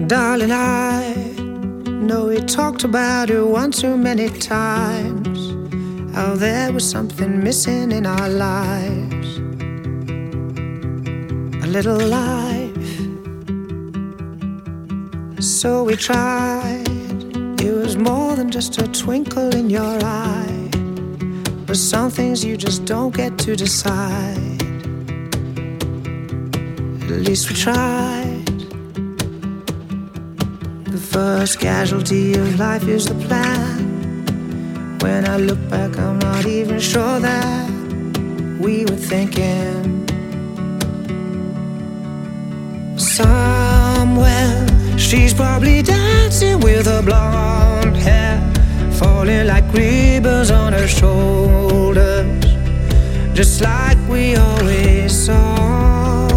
Darling, I know we talked about it one too many times, how there was something missing in our lives. A little life. So we tried. It was more than just a twinkle in your eye, but some things you just don't get to decide. At least we tried. The first casualty of life is the plan. When I look back, I'm not even sure that we were thinking. Somewhere she's probably dancing with her blonde hair falling like ribbons on her shoulders, just like we always saw.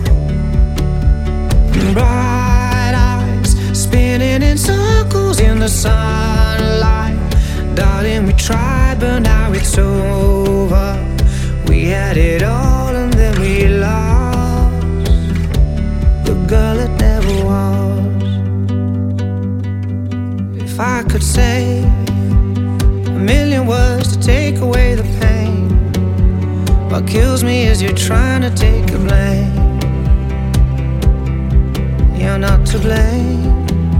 Bright eyes spinning in circles in the sunlight. Darling, we tried, but now it's over. We had it all and then we lost the girl that never was. If I could say a million words to take away the pain, what kills me is you're trying to take the blame. You're not to blame.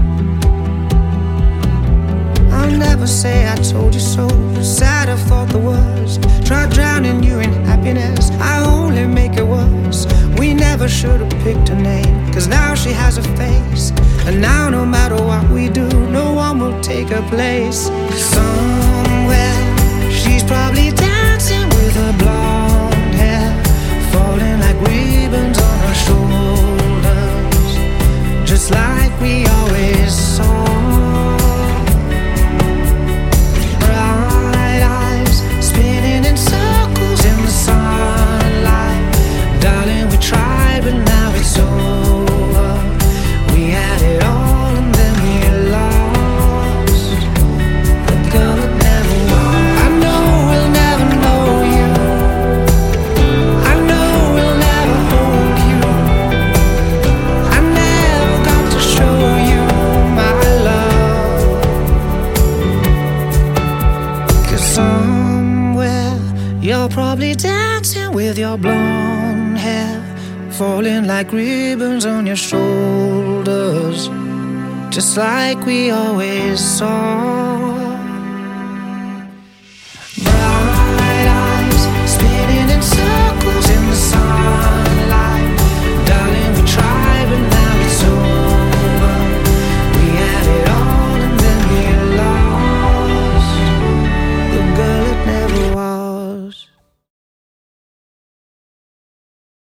I'll never say I told you so. Sad I've thought the worst. Tried drowning you in happiness, I only make it worse. We never should have picked her name, cause now she has a face, and now no matter what we do, no one will take her place. Somewhere she's probably dancing with her blonde hair falling like ribbons on her shoulders, just like we always saw. Bright eyes spinning in circles in the sunlight. Darling, we tried, but now it's over. We had it all and then we lost the girl that never was. I know we'll never know you. I know we'll never hold you. I never got to show you my love. 'Cause somewhere you're probably dancing with your blonde hair falling like ribbons on your shoulders, just like we always saw. Bright eyes spinning in circles in the sun.